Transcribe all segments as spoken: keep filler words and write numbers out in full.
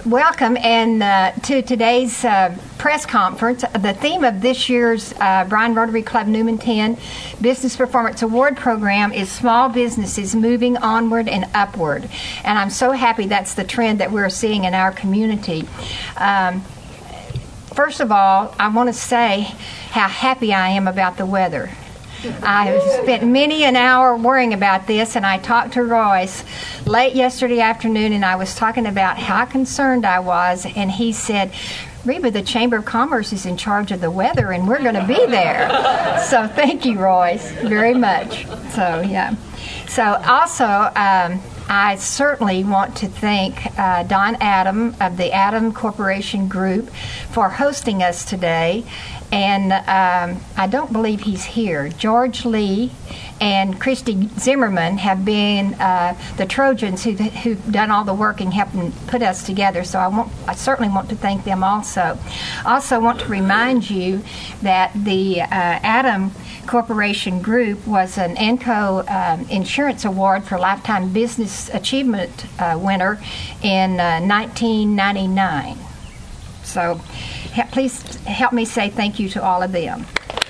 welcome and uh, to today's uh, press conference. The theme of this year's uh, Bryan Rotary Club Newman ten Business Performance Award Program is Small Businesses Moving Onward and Upward. And I'm so happy that's the trend that we're seeing in our community. Um, first of all, I want to say how happy I am about the weather. I have spent many an hour worrying about this, and I talked to Royce late yesterday afternoon, and I was talking about how concerned I was, and he said, Reba, the Chamber of Commerce is in charge of the weather, and we're going to be there. So thank you, Royce, very much. So, yeah. So also, um, I certainly want to thank uh, Don Adam of the Adam Corporation Group for hosting us today. And um, I don't believe he's here. George Lee and Christy Zimmerman have been uh, the Trojans who, who've done all the work and helping put us together. So I, want, I certainly want to thank them also. Also want to remind you that the uh, Adam Corporation Group was an ANCO um, Insurance Award for Lifetime Business Achievement uh, winner in uh, nineteen ninety-nine. So please help me say thank you to all of them.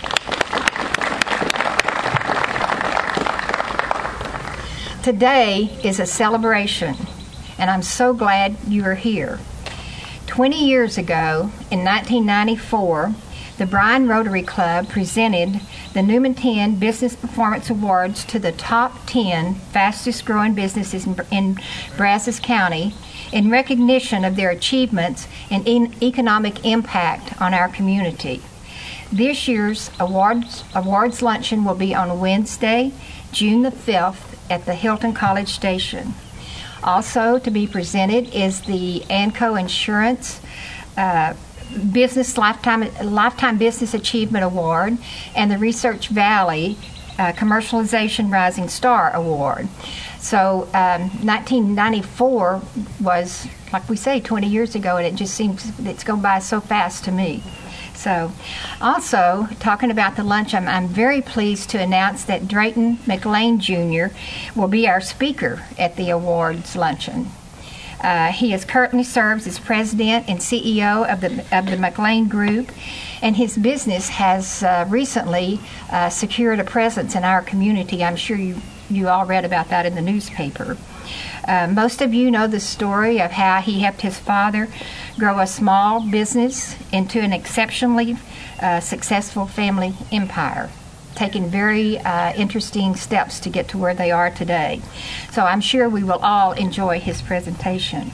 Today is a celebration, and I'm so glad you are here. twenty years ago, in nineteen ninety-four, the Bryan Rotary Club presented the Newman ten Business Performance Awards to the top ten fastest growing businesses in, in Brazos County in recognition of their achievements and in economic impact on our community. This year's awards, awards luncheon will be on Wednesday, June the fifth at the Hilton College Station. Also to be presented is the ANCO Insurance uh, Business Lifetime, Lifetime Business Achievement Award and the Research Valley uh, Commercialization Rising Star Award. So um, nineteen ninety-four was, like we say, twenty years ago, and it just seems it's gone by so fast to me. So also, talking about the lunch, I'm, I'm very pleased to announce that Drayton McLean Junior will be our speaker at the awards luncheon. Uh, he is currently serves as president and C E O of the of the McLean Group, and his business has uh, recently uh, secured a presence in our community. I'm sure you you all read about that in the newspaper. Uh, most of you know the story of how he helped his father grow a small business into an exceptionally uh, successful family empire, taking very uh, interesting steps to get to where they are today. So I'm sure we will all enjoy his presentation.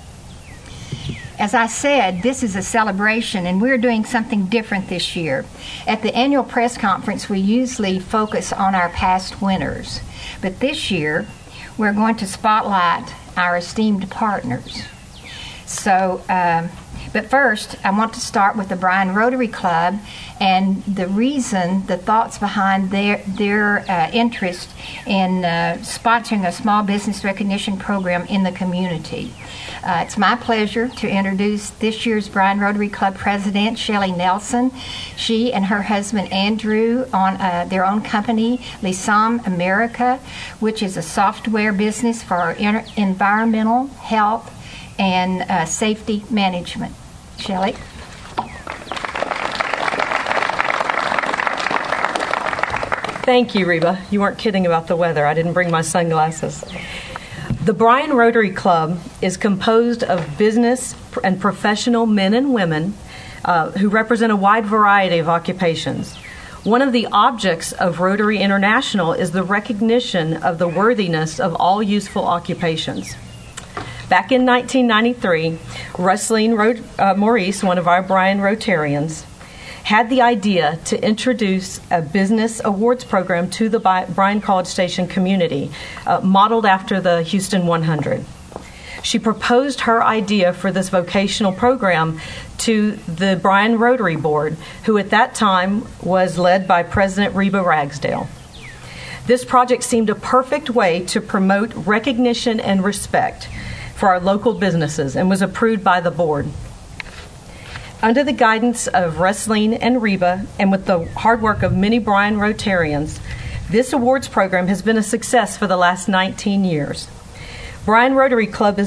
As I said, this is a celebration, and we're doing something different this year. At the annual press conference, we usually focus on our past winners, but this year, we're going to spotlight our esteemed partners. So, um, but first, I want to start with the Bryan Rotary Club and the reason, the thoughts behind their their uh, interest in uh, sponsoring a small business recognition program in the community. Uh, it's my pleasure to introduce this year's Bryan Rotary Club President, Shelley Nelson. She and her husband, Andrew, own uh, their own company, Lisam America, which is a software business for inter- environmental, health, and uh, safety management. Shelley? Thank you, Reba. You weren't kidding about the weather. I didn't bring my sunglasses. The Bryan Rotary Club is composed of business and professional men and women uh, who represent a wide variety of occupations. One of the objects of Rotary International is the recognition of the worthiness of all useful occupations. Back in nineteen ninety-three, Rusleen Ro- uh, Maurice, one of our Bryan Rotarians, had the idea to introduce a business awards program to the Bryan College Station community, uh, modeled after the Houston one hundred. She proposed her idea for this vocational program to the Bryan Rotary Board, who at that time was led by President Reba Ragsdale. This project seemed a perfect way to promote recognition and respect for our local businesses and was approved by the board. Under the guidance of Rusleen and Reba, and with the hard work of many Bryan Rotarians, this awards program has been a success for the last nineteen years. Bryan Rotary Club is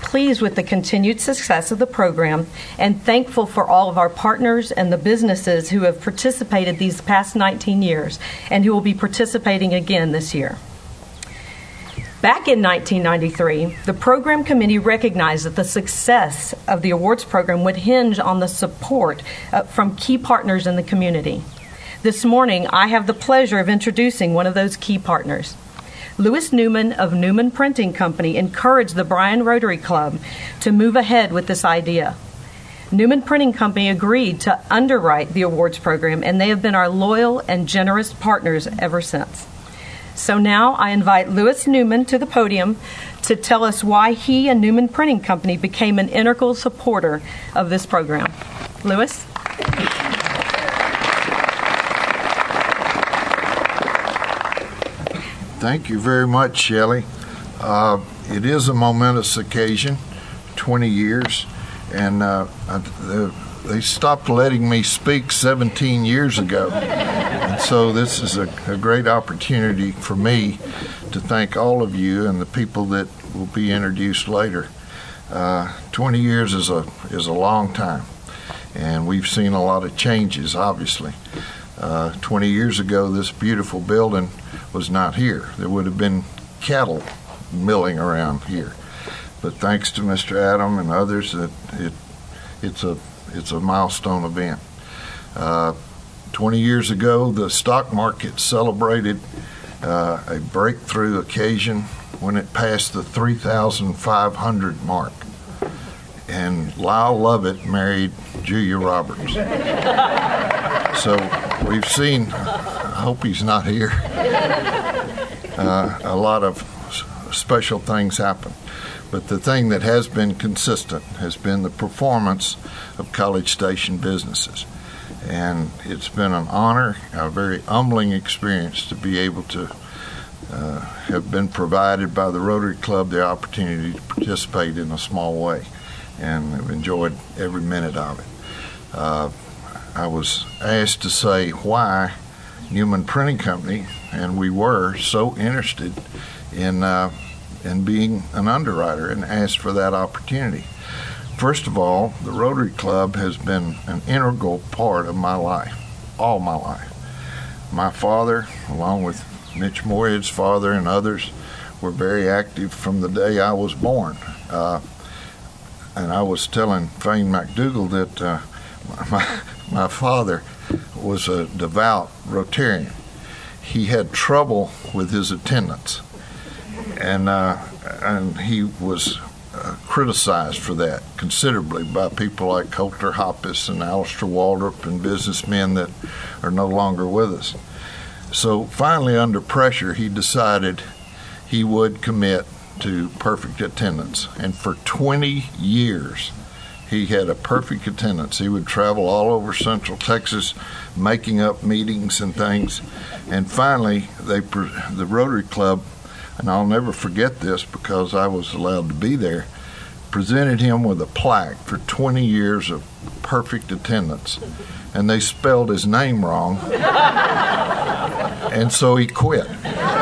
pleased with the continued success of the program and thankful for all of our partners and the businesses who have participated these past nineteen years and who will be participating again this year. Back in nineteen ninety-three, the program committee recognized that the success of the awards program would hinge on the support uh, from key partners in the community. This morning, I have the pleasure of introducing one of those key partners. Lewis Newman of Newman Printing Company encouraged the Bryan Rotary Club to move ahead with this idea. Newman Printing Company agreed to underwrite the awards program, and they have been our loyal and generous partners ever since. So now I invite Lewis Newman to the podium to tell us why he and Newman Printing Company became an integral supporter of this program. Lewis? Thank you very much, Shelley. Uh, it is a momentous occasion, twenty years, and uh, I, the, they stopped letting me speak seventeen years ago. And so this is a, a great opportunity for me to thank all of you and the people that will be introduced later. Uh, twenty years is a is a long time, and we've seen a lot of changes, obviously. Uh, twenty years ago, this beautiful building was not here. There would have been cattle milling around here. But thanks to Mister Adam and others, that it it's a it's a milestone event. Uh, twenty years ago, the stock market celebrated uh, a breakthrough occasion when it passed the three thousand five hundred mark. And Lyle Lovett married Julia Roberts. So we've seen, I hope he's not here, uh, a lot of special things happen. But the thing that has been consistent has been the performance of College Station businesses. And it's been an honor, a very humbling experience to be able to uh, have been provided by the Rotary Club the opportunity to participate in a small way. And I've enjoyed every minute of it. Uh, I was asked to say why Newman Printing Company, and we were so interested in uh, in being an underwriter, and asked for that opportunity. First of all, the Rotary Club has been an integral part of my life, all my life. My father, along with Mitch Moorhead's father and others, were very active from the day I was born. Uh, and I was telling Fane McDougall that uh, my, my father was a devout Rotarian. He had trouble with his attendance, and uh, and he was uh, criticized for that considerably by people like Coulter Hoppus and Alistair Waldrop and businessmen that are no longer with us. So finally, under pressure, he decided he would commit to perfect attendance, and for twenty years he had a perfect attendance. He would travel all over Central Texas making up meetings and things, and finally they the Rotary Club, and I'll never forget this because I was allowed to be there, presented him with a plaque for twenty years of perfect attendance, and they spelled his name wrong, and so he quit.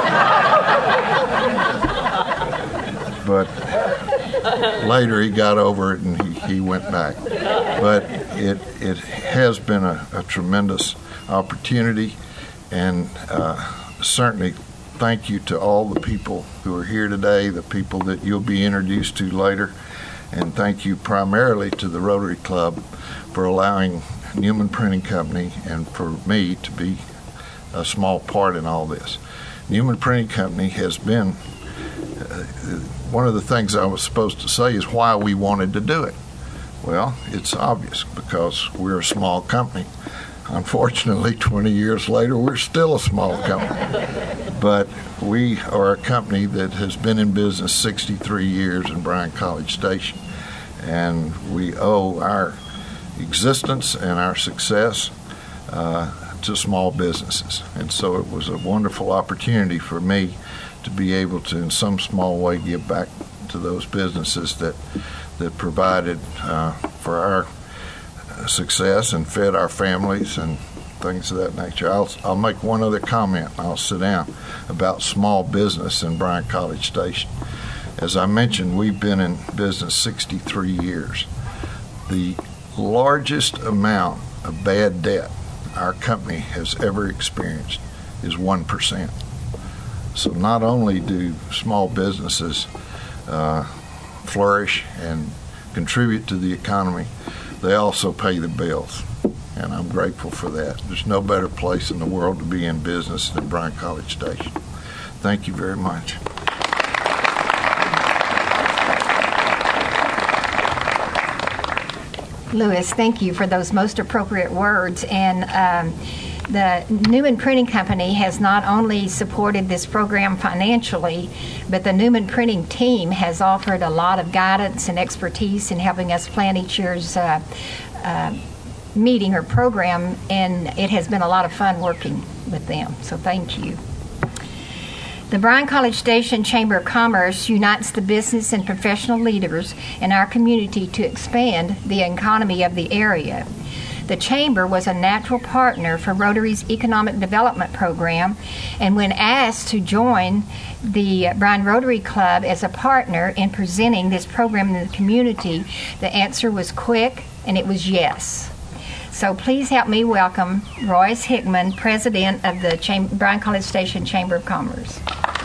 But later he got over it and he, he went back. But it it has been a, a tremendous opportunity, and uh, certainly thank you to all the people who are here today, the people that you'll be introduced to later, and thank you primarily to the Rotary Club for allowing Newman Printing Company and for me to be a small part in all this. Newman Printing Company has been uh, one of the things I was supposed to say is why we wanted to do it. Well, it's obvious because we're a small company. Unfortunately, twenty years later, we're still a small company. But we are a company that has been in business sixty-three years in Bryan College Station. And we owe our existence and our success uh, to small businesses. And so it was a wonderful opportunity for me to be able to, in some small way, give back to those businesses that that provided uh, for our success and fed our families and things of that nature. I'll, I'll make one other comment, and I'll sit down, about small business in Bryan College Station. As I mentioned, we've been in business sixty-three years. The largest amount of bad debt our company has ever experienced is one percent. So not only do small businesses uh, flourish and contribute to the economy, they also pay the bills. And I'm grateful for that. There's no better place in the world to be in business than Bryan-College Station. Thank you very much. Lewis, thank you for those most appropriate words. And um, the Newman Printing Company has not only supported this program financially, but the Newman Printing team has offered a lot of guidance and expertise in helping us plan each year's uh, uh, meeting or program, and it has been a lot of fun working with them. So thank you. The Bryan-College Station Chamber of Commerce unites the business and professional leaders in our community to expand the economy of the area. The Chamber was a natural partner for Rotary's Economic Development Program, and when asked to join the Bryan Rotary Club as a partner in presenting this program in the community, the answer was quick, and it was yes. So please help me welcome Royce Hickman, President of the Cham- Bryan-College Station Chamber of Commerce.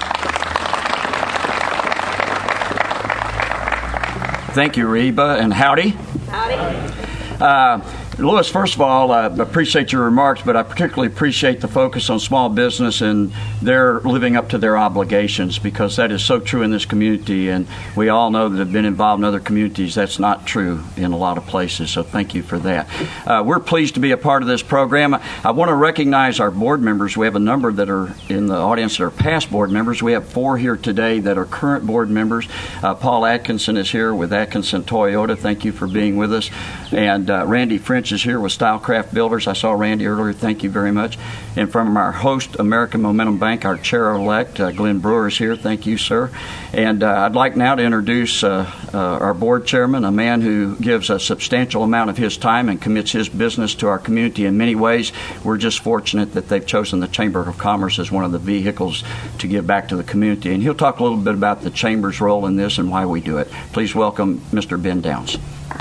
Thank you, Reba, and howdy. Howdy. Uh, Lewis, first of all, I appreciate your remarks, but I particularly appreciate the focus on small business and their living up to their obligations, because that is so true in this community, and we all know that have been involved in other communities. That's not true in a lot of places, so thank you for that. Uh, we're pleased to be a part of this program. I want to recognize our board members. We have a number that are in the audience that are past board members. We have four here today that are current board members. Uh, Paul Atkinson is here with Atkinson Toyota. Thank you for being with us. And uh, Randy French is here with Stylecraft Builders. I saw Randy earlier. Thank you very much. And from our host, American Momentum Bank, our chair-elect, uh, Glenn Brewer, is here. Thank you, sir. And uh, I'd like now to introduce uh, uh, our board chairman, a man who gives a substantial amount of his time and commits his business to our community in many ways. We're just fortunate that they've chosen the Chamber of Commerce as one of the vehicles to give back to the community. And he'll talk a little bit about the Chamber's role in this and why we do it. Please welcome Mister Ben Downs.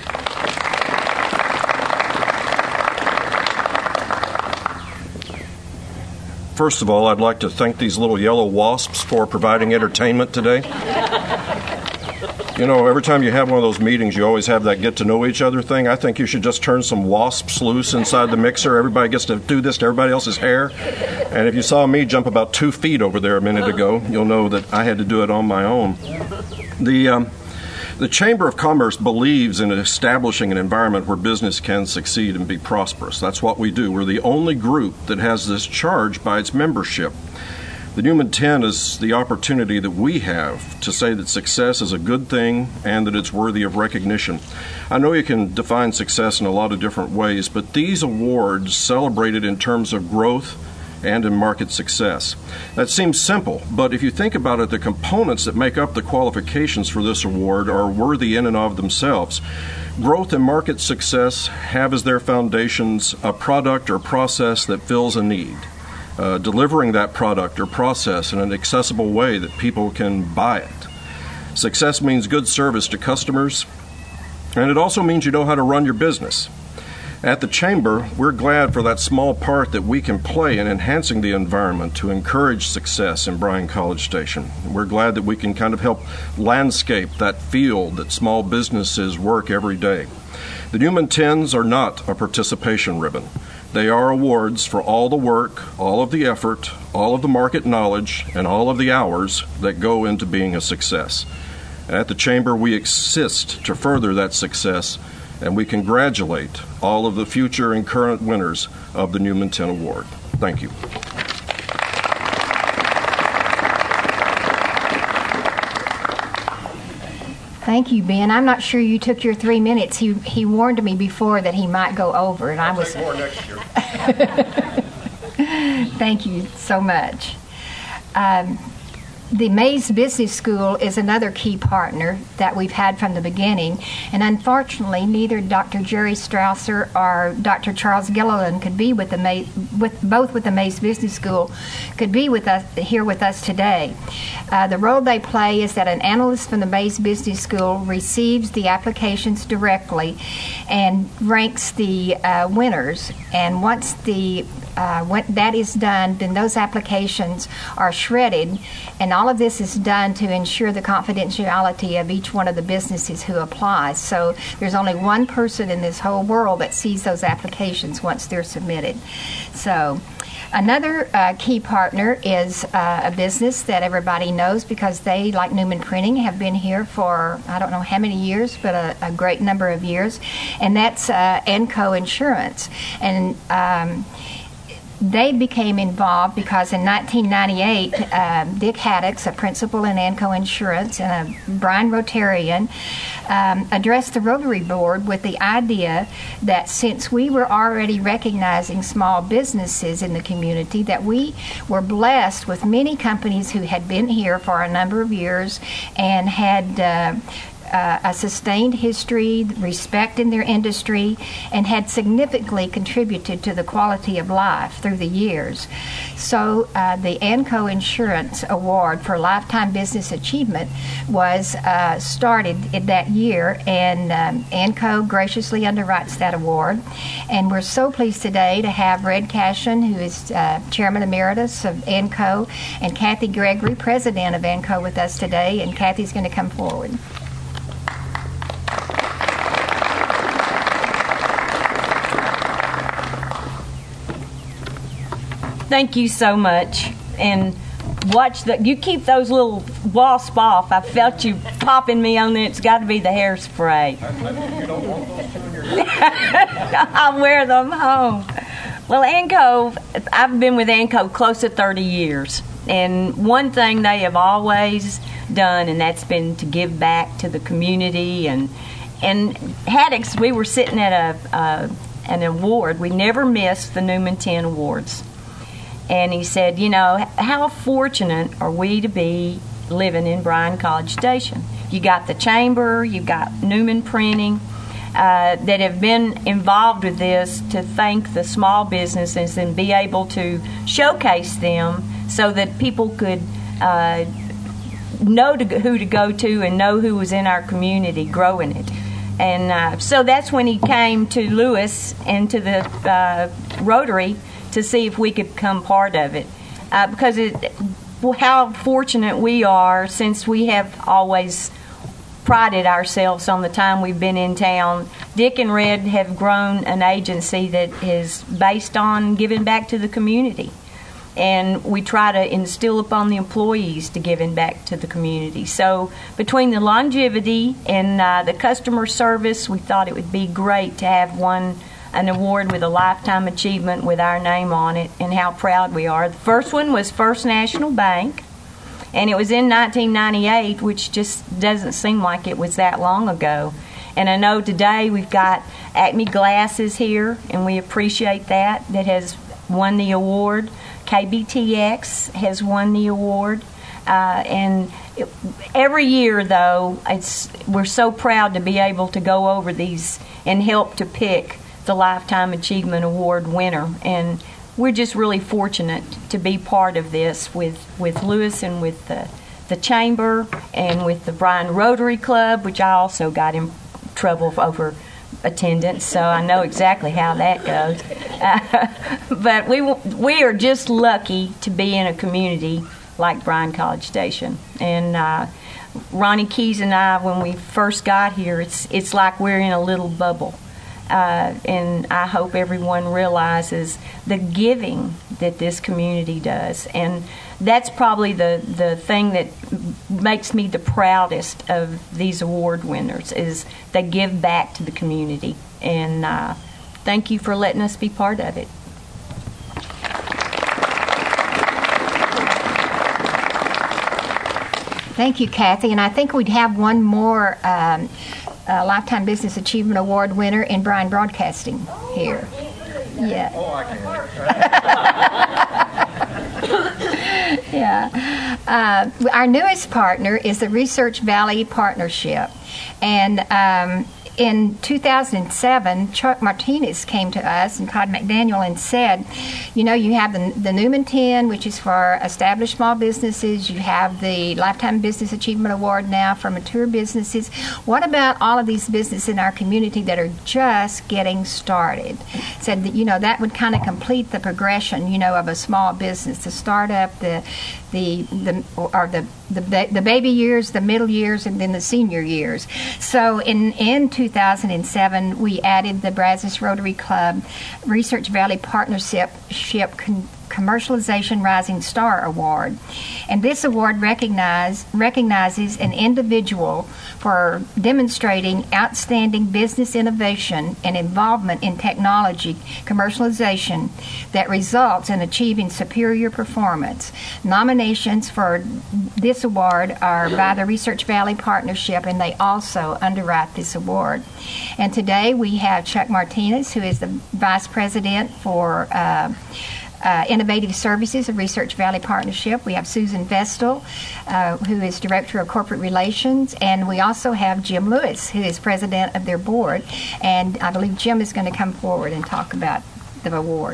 First of all, I'd like to thank these little yellow wasps for providing entertainment today. You know, every time you have one of those meetings, you always have that get-to-know-each-other thing. I think you should just turn some wasps loose inside the mixer. Everybody gets to do this to everybody else's hair. And if you saw me jump about two feet over there a minute ago, you'll know that I had to do it on my own. The... Um, The Chamber of Commerce believes in establishing an environment where business can succeed and be prosperous. That's what we do. We're the only group that has this charge by its membership. The Newman ten is the opportunity that we have to say that success is a good thing and that it's worthy of recognition. I know you can define success in a lot of different ways, but these awards celebrate it in terms of growth and in market success. That seems simple, but if you think about it, the components that make up the qualifications for this award are worthy in and of themselves. Growth and market success have as their foundations a product or process that fills a need. Uh, delivering that product or process in an accessible way that people can buy it. Success means good service to customers, and it also means you know how to run your business. At the Chamber, we're glad for that small part that we can play in enhancing the environment to encourage success in Bryan-College Station. We're glad that we can kind of help landscape that field that small businesses work every day. The Newman tens are not a participation ribbon. They are awards for all the work, all of the effort, all of the market knowledge, and all of the hours that go into being a success. At the Chamber, we exist to further that success, and we congratulate all of the future and current winners of the Newman ten Award. Thank you. Thank you, Ben. I'm not sure you took your three minutes. He he warned me before that he might go over, and I was. Take more next year. Thank you so much. Um, the Mays Business School is another key partner that we've had from the beginning, and unfortunately, neither Doctor Jerry Strausser or Doctor Charles Gilliland could be with the Mays, with both with the Mays Business School, could be with us here with us today. Uh, the role they play is that an analyst from the Mays Business School receives the applications directly and ranks the uh, winners, and once the Uh, when that is done, then those applications are shredded, and all of this is done to ensure the confidentiality of each one of the businesses who applies. So there's only one person in this whole world that sees those applications once they're submitted. So another uh, key partner is uh, a business that everybody knows because they, like Newman Printing, have been here for I don't know how many years, but a, a great number of years, and that's uh, Anco Insurance. And um, they became involved because in nineteen ninety-eight, uh, Dick Haddix, a principal in Anco Insurance, and a Brian Rotarian, um, addressed the Rotary Board with the idea that since we were already recognizing small businesses in the community, that we were blessed with many companies who had been here for a number of years and had uh, Uh, a sustained history, respect in their industry, and had significantly contributed to the quality of life through the years. So uh, the Anco Insurance Award for Lifetime Business Achievement was uh, started in that year, and um, Anco graciously underwrites that award. And we're so pleased today to have Red Cashin, who is uh, Chairman Emeritus of Anco, and Kathy Gregory, President of Anco, with us today, and Kathy's going to come forward. Thank you so much, and watch the. You keep those little wasps off. I felt you popping me on there. It's got to be the hairspray. I'll wear them home. Well, Anco, I've been with Anco close to thirty years, and one thing they have always done, and that's been to give back to the community. And and Haddix, we were sitting at a uh, an award. We never missed the Newman ten Awards. And he said, you know, how fortunate are we to be living in Bryan College Station? You got the Chamber, you've got Newman Printing, uh, that have been involved with this to thank the small businesses and be able to showcase them so that people could uh, know to, who to go to and know who was in our community growing it. And uh, so that's when he came to Lewis and to the uh, Rotary to see if we could become part of it. Uh, because it, how fortunate we are, since we have always prided ourselves on the time we've been in town. Dick and Red have grown an agency that is based on giving back to the community. And we try to instill upon the employees to giving back to the community. So between the longevity and uh, the customer service, we thought it would be great to have one an award with a lifetime achievement with our name on it, and how proud we are. The first one was First National Bank, and it was in nineteen ninety-eight, which just doesn't seem like it was that long ago. And I know today we've got Acme Glasses here, and we appreciate that, that has won the award. K B T X has won the award. Uh, and it, every year, though, it's we're so proud to be able to go over these and help to pick the Lifetime Achievement Award winner, and we're just really fortunate to be part of this with, with Lewis and with the, the Chamber and with the Bryan Rotary Club, which I also got in trouble over attendance, so I know exactly how that goes. Uh, but we we are just lucky to be in a community like Bryan College Station. And uh, Ronnie Keys and I, when we first got here, it's it's like we're in a little bubble. Uh, and I hope everyone realizes the giving that this community does. And that's probably the, the thing that makes me the proudest of these award winners, is they give back to the community. And uh, thank you for letting us be part of it. Thank you, Kathy. And I think we'd have one more um, uh, Lifetime Business Achievement Award winner in Bryan Broadcasting here. Yeah. Oh, I can. Yeah. Uh, our newest partner is the Research Valley Partnership. And um, in two thousand seven, Chuck Martinez came to us and Todd McDaniel and said, you know, you have the, the Newman ten, which is for established small businesses. You have the Lifetime Business Achievement Award now for mature businesses. What about all of these businesses in our community that are just getting started? Said that, you know, that would kind of complete the progression, you know, of a small business, the startup, the the the or the the, the baby years, the middle years, and then the senior years. So in in two thousand seven, we added the Brazos Rotary Club Research Valley Partnership Con- Commercialization Rising Star Award. And this award recognize, recognizes an individual for demonstrating outstanding business innovation and involvement in technology commercialization that results in achieving superior performance. Nominations for this award are by the Research Valley Partnership, and they also underwrite this award. And today we have Chuck Martinez, who is the Vice President for uh, Uh, Innovative Services of Research Valley Partnership. We have Susan Vestal, uh, who is Director of Corporate Relations, and we also have Jim Lewis, who is President of their board. And I believe Jim is going to come forward and talk about the award.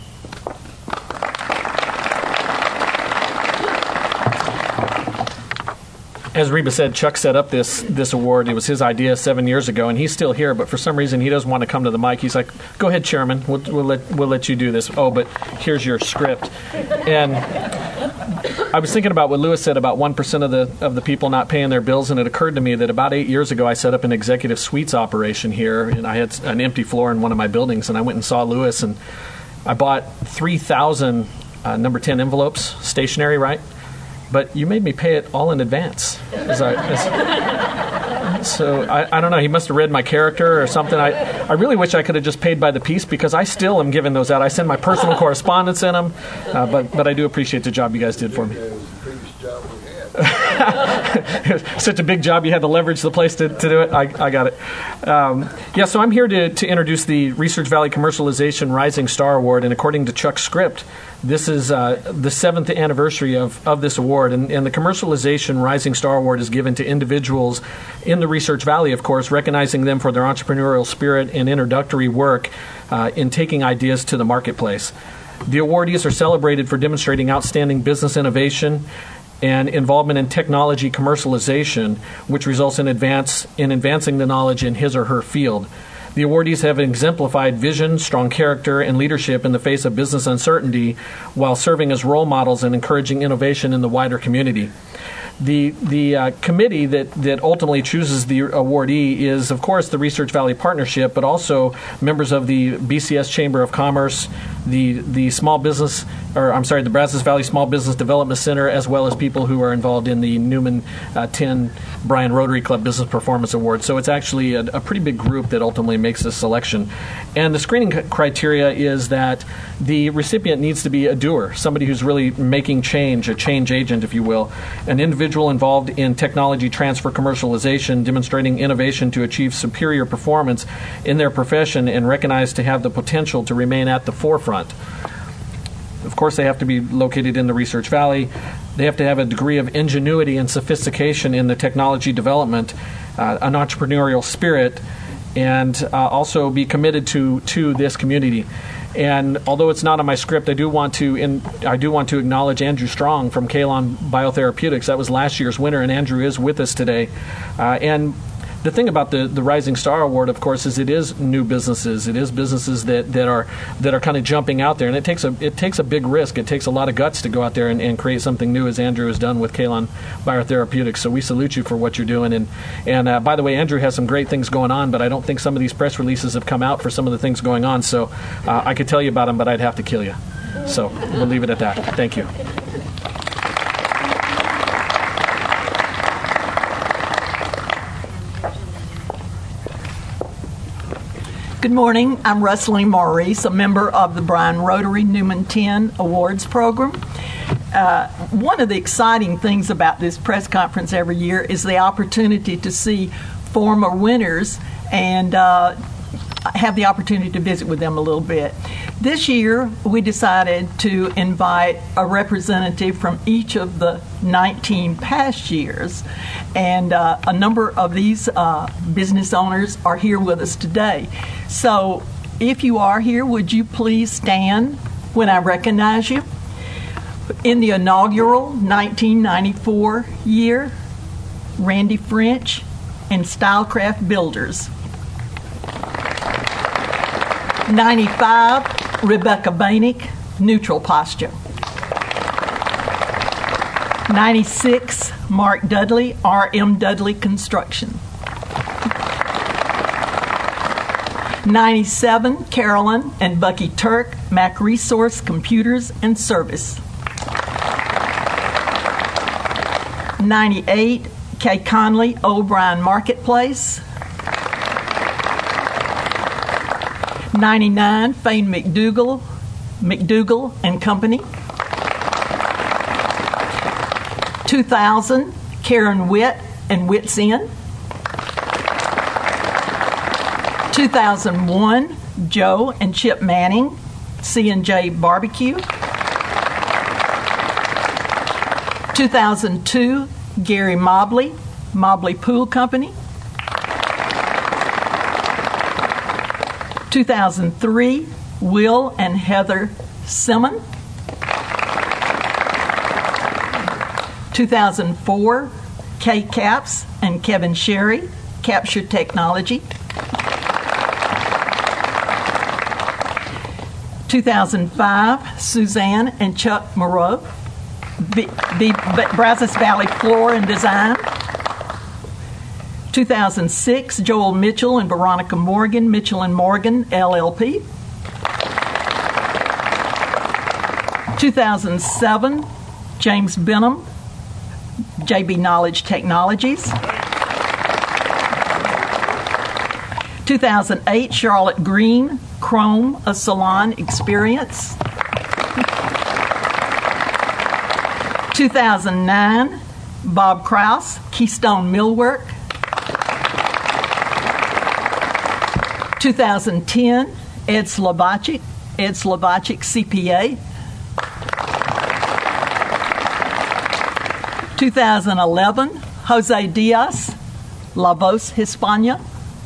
As Reba said, Chuck set up this this award. It was his idea seven years ago, and he's still here. But for some reason, he doesn't want to come to the mic. He's like, "Go ahead, Chairman. We'll, we'll let we'll let you do this." Oh, but here's your script. And I was thinking about what Lewis said about one percent of the of the people not paying their bills, and it occurred to me that about eight years ago, I set up an executive suites operation here, and I had an empty floor in one of my buildings, and I went and saw Lewis, and I bought three thousand uh, number ten envelopes, stationery, right? But you made me pay it all in advance. As I, as, so I, I don't know. He must have read my character or something. I, I really wish I could have just paid by the piece, because I still am giving those out. I send my personal correspondence in them. Uh, but but I do appreciate the job you guys did for me. Such a big job, you had to leverage the place to, to do it. I, I got it. Um, yeah, so I'm here to, to introduce the Research Valley Commercialization Rising Star Award, and according to Chuck's script, this is uh, the seventh anniversary of, of this award, and, and the Commercialization Rising Star Award is given to individuals in the Research Valley, of course, recognizing them for their entrepreneurial spirit and introductory work uh, in taking ideas to the marketplace. The awardees are celebrated for demonstrating outstanding business innovation and involvement in technology commercialization, which results in advance in advancing the knowledge in his or her field. The awardees have exemplified vision, strong character, and leadership in the face of business uncertainty, while serving as role models and encouraging innovation in the wider community. The the uh, committee that, that ultimately chooses the awardee is, of course, the Research Valley Partnership, but also members of the B C S Chamber of Commerce, the the small business, or I'm sorry, the Brazos Valley Small Business Development Center, as well as people who are involved in the Newman uh, ten Bryan Rotary Club Business Performance Award. So it's actually a, a pretty big group that ultimately makes this selection. And the screening criteria is that the recipient needs to be a doer, somebody who's really making change, a change agent, if you will, an individual involved in technology transfer commercialization, demonstrating innovation to achieve superior performance in their profession and recognized to have the potential to remain at the forefront. Of course, they have to be located in the Research Valley. They have to have a degree of ingenuity and sophistication in the technology development, uh, an entrepreneurial spirit, and uh, also be committed to, to this community. And although it's not on my script, I do want to in, I do want to acknowledge Andrew Strong from Kalon Biotherapeutics. That was last year's winner, and Andrew is with us today. Uh, and the thing about the, the Rising Star Award, of course, is it is new businesses. It is businesses that, that are that are kind of jumping out there, and it takes a it takes a big risk. It takes a lot of guts to go out there and, and create something new, as Andrew has done with Kalon Biotherapeutics. So we salute you for what you're doing. And and uh, by the way, Andrew has some great things going on, but I don't think some of these press releases have come out for some of the things going on. So uh, I could tell you about them, but I'd have to kill you. So we'll leave it at that. Thank you. Good morning. I'm Russley Maurice, a member of the Bryan Rotary Newman ten Awards Program. Uh, one of the exciting things about this press conference every year is the opportunity to see former winners and uh, have the opportunity to visit with them a little bit. This year, we decided to invite a representative from each of the nineteen past years, and uh, a number of these uh, business owners are here with us today. So, if you are here, would you please stand when I recognize you? In the inaugural nineteen ninety-four year, Randy French and Stylecraft Builders. ninety-five, Rebecca Bainick, Neutral Posture. ninety-six, Mark Dudley, R M Dudley Construction. ninety-seven, Carolyn and Bucky Turk, Mac Resource Computers and Service. ninety-eight, Kay Conley, O'Brien Marketplace. ninety-nine, Fane McDougall, McDougall and Company. two thousand, Karen Witt and Witt's Inn. two thousand one, Joe and Chip Manning, C and J Barbecue. two thousand two, Gary Mobley, Mobley Pool Company. two thousand three, Will and Heather Simmon. two thousand four, Kay Caps and Kevin Sherry, Capture Technology. two thousand five, Suzanne and Chuck Moreau, B- B- Brazos Valley Floor and Design. two thousand six, Joel Mitchell and Veronica Morgan, Mitchell and Morgan, L L P. two thousand seven, James Benham, J B Knowledge Technologies. two thousand eight, Charlotte Green, Chrome, a Salon Experience. two thousand nine, Bob Kraus, Keystone Millwork. two thousand ten, Ed Slovacic, Ed Slovacic C P A. two thousand eleven, Jose Diaz, La Voz Hispania.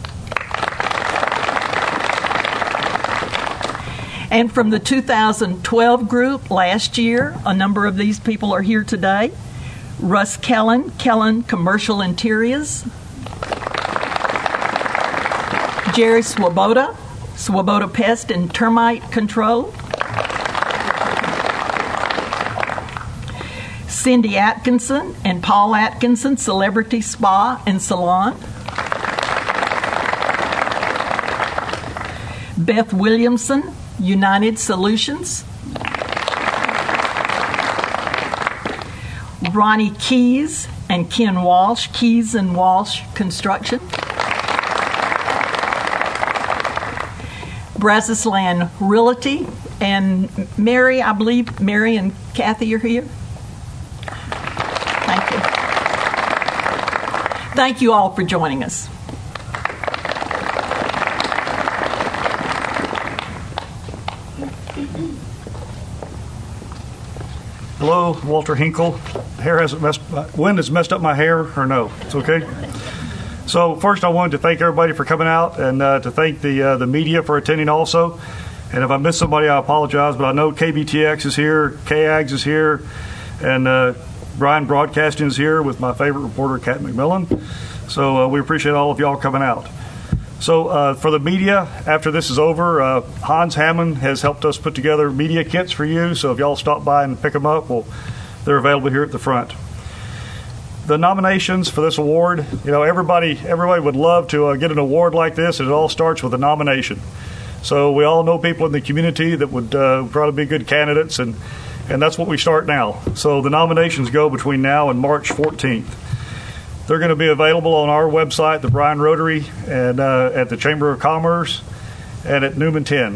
And from the two thousand twelve group last year, a number of these people are here today. Russ Kellen, Kellen Commercial Interiors. Jerry Swoboda, Swoboda Pest and Termite Control. Cindy Atkinson and Paul Atkinson, Celebrity Spa and Salon. Beth Williamson, United Solutions. Ronnie Keys and Ken Walsh, Keys and Walsh Construction. Brazos Land Realty, and Mary, I believe Mary and Kathy are here. Thank you. Thank you all for joining us. Hello, Walter Hinkle. Hair hasn't messed. Wind has messed up my hair, or no? It's okay. So first, I wanted to thank everybody for coming out, and uh, to thank the uh, the media for attending also. And if I missed somebody, I apologize. But I know K B T X is here, K A G S is here, and uh, Brian Broadcasting is here with my favorite reporter, Kat McMillan. So uh, we appreciate all of y'all coming out. So uh, for the media, after this is over, uh, Hans Hammond has helped us put together media kits for you. So if y'all stop by and pick them up, well, they're available here at the front. The nominations for this award, you know, everybody everybody would love to uh, get an award like this. It all starts with a nomination. So we all know people in the community that would uh, probably be good candidates, and, and that's what we start now. So the nominations go between now and March fourteenth. They're going to be available on our website, the Bryan Rotary, and uh, at the Chamber of Commerce, and at Newman ten.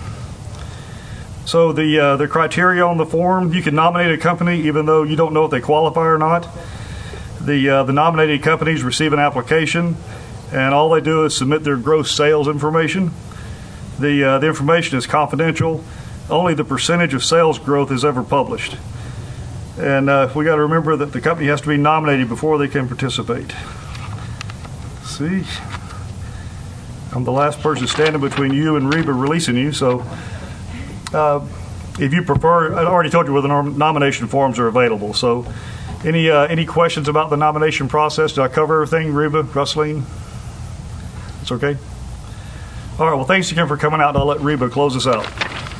So the uh, the criteria on the form, you can nominate a company even though you don't know if they qualify or not. The uh, the nominated companies receive an application, and all they do is submit their gross sales information. The, uh, the information is confidential. Only the percentage of sales growth is ever published. And uh, we got to remember that the company has to be nominated before they can participate. See, I'm the last person standing between you and Reba releasing you, so uh, if you prefer, I already told you where the nom- nomination forms are available. So any uh, any questions about the nomination process? Did I cover everything, Reba, Rusleen? It's okay? All right, well, thanks again for coming out, and I'll let Reba close us out.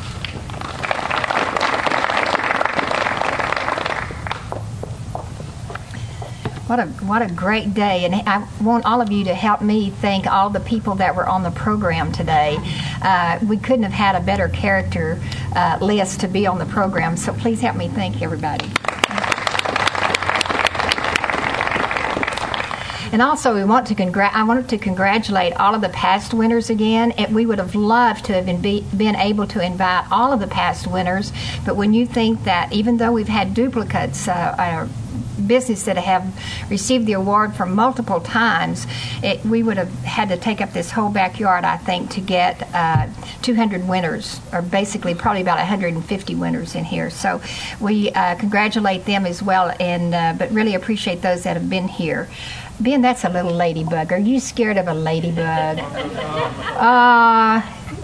What a what a great day, and I want all of you to help me thank all the people that were on the program today. Uh, we couldn't have had a better character uh, list to be on the program, so please help me thank everybody. And also, we want to congr- I wanted to congratulate all of the past winners again. And we would have loved to have been, be, been able to invite all of the past winners, but when you think that even though we've had duplicates, uh, uh, business that have received the award from multiple times, it, we would have had to take up this whole backyard, I think, to get uh, two hundred winners, or basically probably about one hundred fifty winners in here. So we uh, congratulate them as well, and uh, but really appreciate those that have been here. Ben, that's a little ladybug. Are you scared of a ladybug? Uh,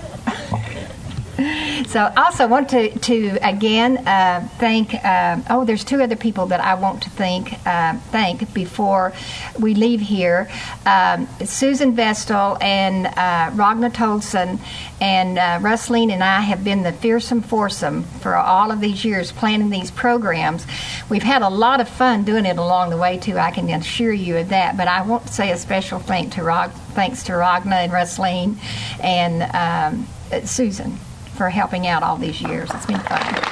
So also want to, to again uh, thank, uh, oh, there's two other people that I want to thank, uh, thank before we leave here. Um, Susan Vestal and uh, Ragnar Tolson and uh, Rusleen and I have been the fearsome foursome for all of these years planning these programs. We've had a lot of fun doing it along the way, too. I can assure you of that. But I want to say a special thank to Rag- thanks to Ragnar and Rusleen and um, Susan for helping out all these years. It's been fun.